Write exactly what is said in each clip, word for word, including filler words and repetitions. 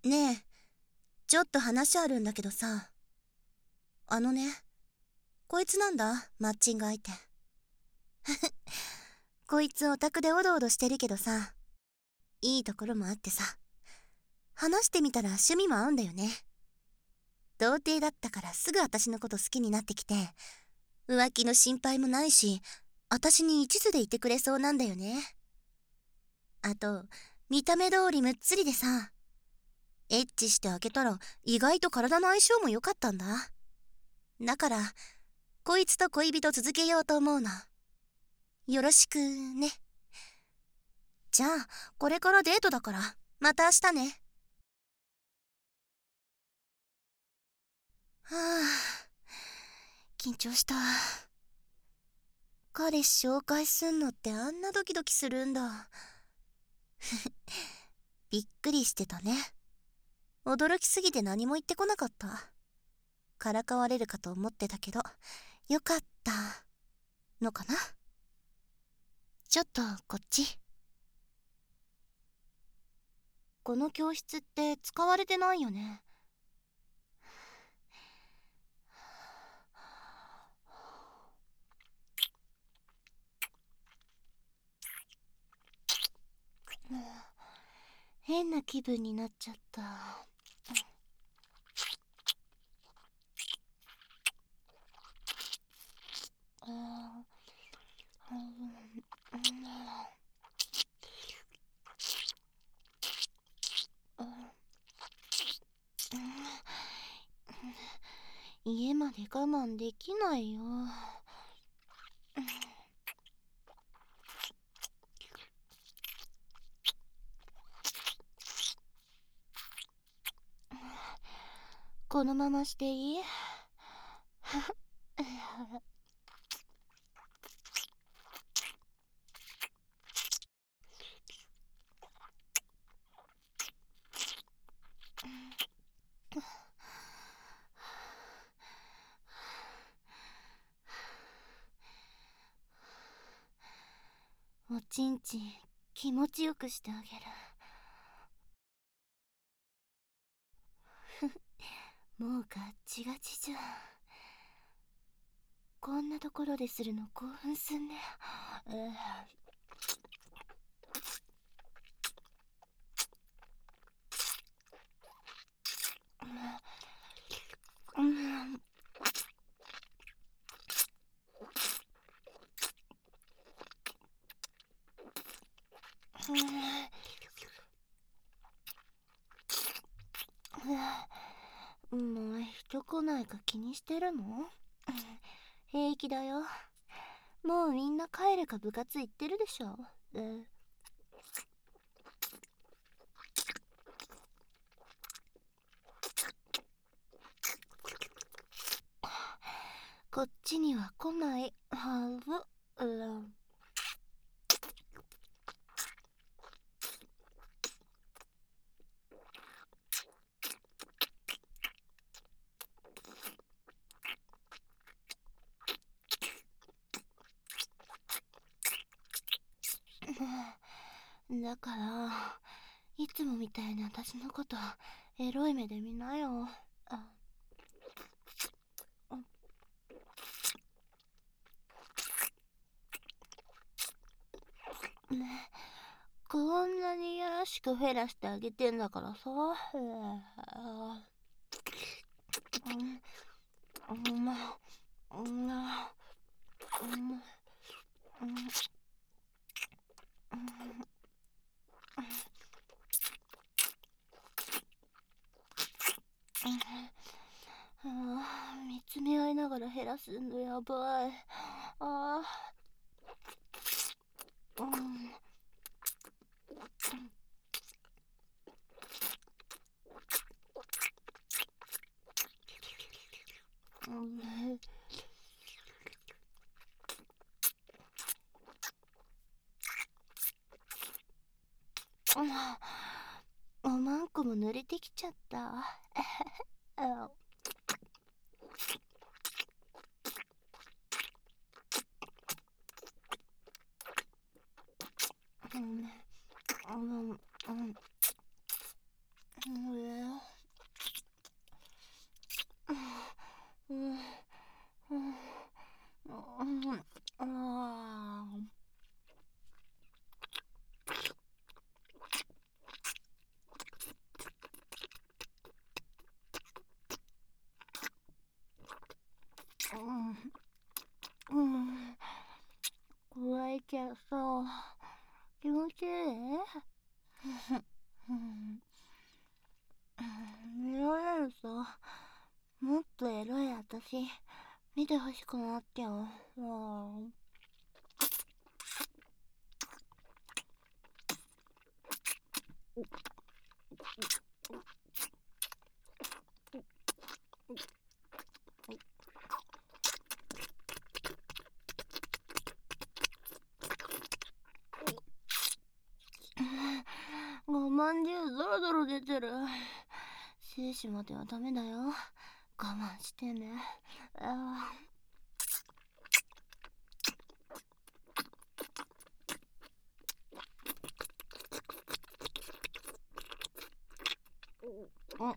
ねえ、ちょっと話あるんだけどさ。あのね、こいつなんだ、マッチング相手。こいつオタクでオドオドしてるけどさ、いいところもあってさ、話してみたら趣味も合うんだよね。童貞だったからすぐ私のこと好きになってきて、浮気の心配もないし、私に一途でいてくれそうなんだよね。あと、見た目通りむっつりでさ、エッチしてあげたら意外と体の相性も良かったんだ。だから、こいつと恋人続けようと思うの。よろしくね。じゃあ、これからデートだから、また明日ね。はあ、緊張した。彼氏紹介すんのってあんなドキドキするんだ。びっくりしてたね。驚きすぎて何も言ってこなかった。からかわれるかと思ってたけど、よかったのかな。ちょっとこっち。この教室って使われてないよね。変な気分になっちゃった。家まで我慢できないよ。このまましていい？おちんちん気持ちよくしてあげる。もうガッチガチじゃん。こんなところでするの興奮すんね。うん、うん、もう人来ないか気にしてるの？平気だよ。もうみんな帰るか部活行ってるでしょ。うんこっちには来ないはず。うん、だからいつもみたいに私のことエロい目で見なよ。あ、ね、こんなによろしくフェラしてあげてんだからさ。うん、うん、うん、うんああ、見つめ合いながら減らすのやばい。ああ、うん、うん、おまんこも濡れてきちゃった。あ、うん、うん、うん、うん、 ちゃさ、気持ちいい？見られるさ。もっとエロい私見てほしくなってよ。ごまんじゅうドロドロ出てる。精子まではダメだよ。我慢してね。ああ。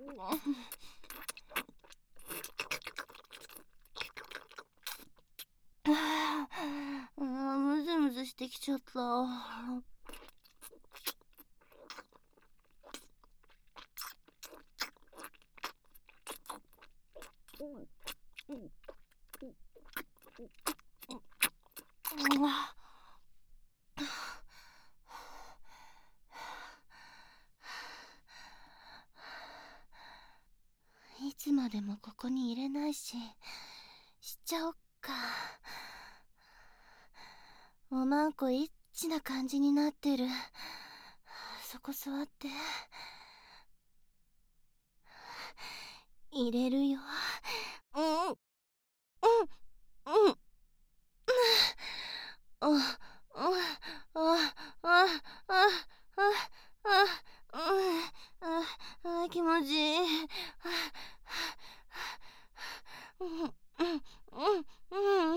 あ、ムズムズしてきちゃった。いつまでもここにいれないし、しちゃおっか。おまんこイッチな感じになってる。そこ座って。入れるよ。うん、うん、うん、うん。あ、あ、あ、あ、あ、あ、あ、あ、気持ちいい。うん、うん、うん、うん。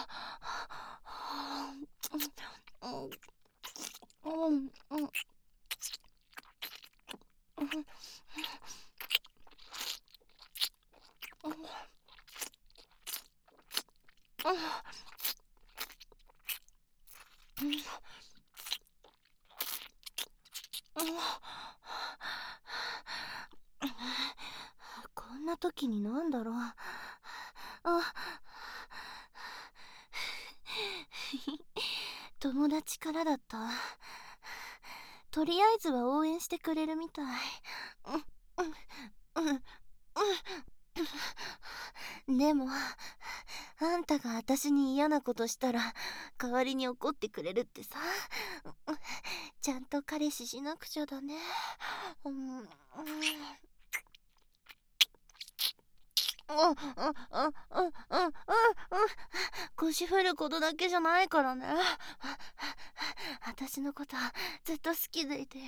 うん、うん。こんな時になんだろう。あ、友達からだった。とりあえずは応援してくれるみたい。うん、うん、うん。でもあんたが私に嫌なことしたら代わりに怒ってくれるってさ。ちゃんと彼氏しなくちゃだね。うん、うん、あ、あ、あ、あ、あ、腰振ることだけじゃないからね。私のことずっと好きでいてよ。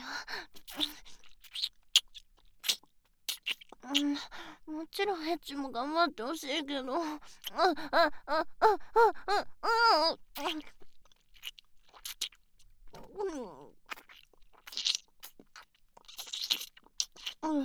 うん、もちろんエッチも頑張ってほしいけど。あ、あ、あ、あ、あ、あ、あ、うん、うん、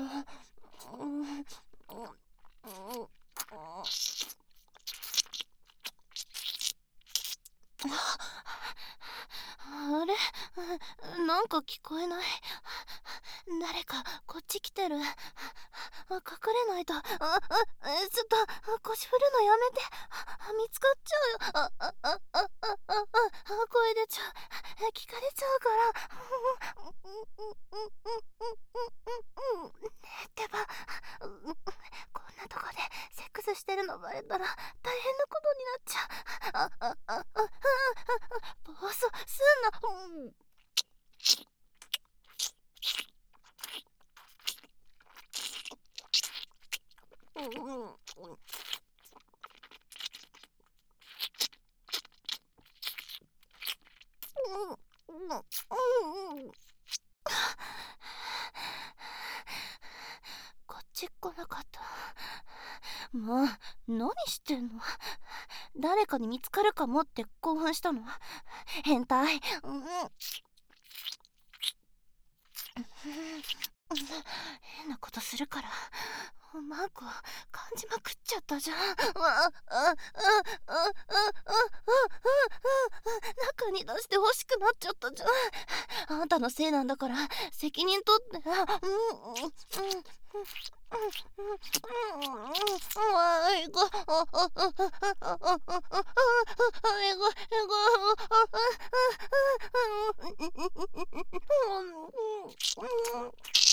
あれ、なんか聞こえない。誰かこっち来てる。隠れないと。あ、あ、ちょっと腰振るのやめて。見つかっちゃうよ。あ、あ、あ、あ、あ、あ、声出ちゃう。聞かれちゃうから。ねえってば、こんなとこでセックスしてるのバレたら大変なことになっちゃう。あ、あ、あ、あ、あ、暴走すんな。うん、うん、うん。こっち来なかった。もう何してんの。誰かに見つかるかもって興奮したの。変態。うん、変なことするからマコ、感じまくっちゃったじゃん。ああああああ中に出して欲しくなっちゃったじゃん。あんたのせいなんだから責任取って。あうんうんうんうんあいごあああああああああいごいご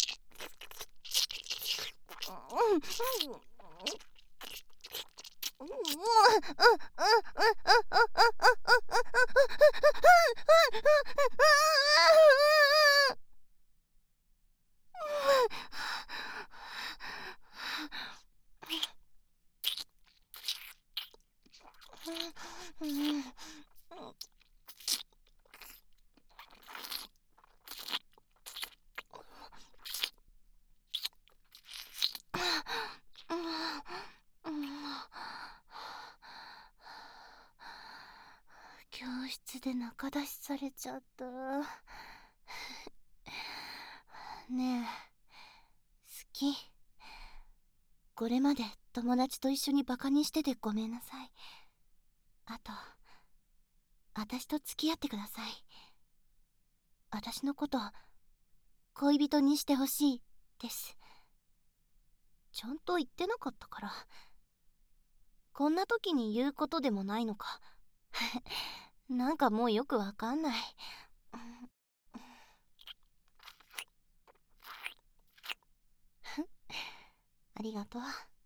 教室で仲出しされちゃった。ねえ、好き。これまで友達と一緒にバカにしててごめんなさい。あと、私と付き合ってください。私のこと恋人にしてほしいです。ちゃんと言ってなかったから。こんな時に言うことでもないのか。なんかもうよくわかんない。ありがと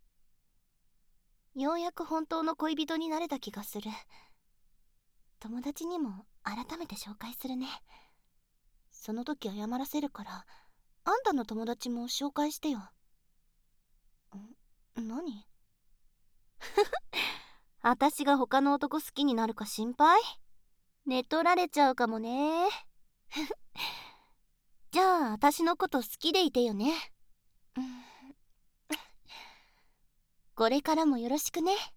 う。ようやく本当の恋人になれた気がする。友達にも改めて紹介するね。その時謝らせるから、あんたの友達も紹介してよ。ん、何？私が他の男好きになるか心配？寝取られちゃうかもね。じゃあ私のこと好きでいてよね。これからもよろしくね。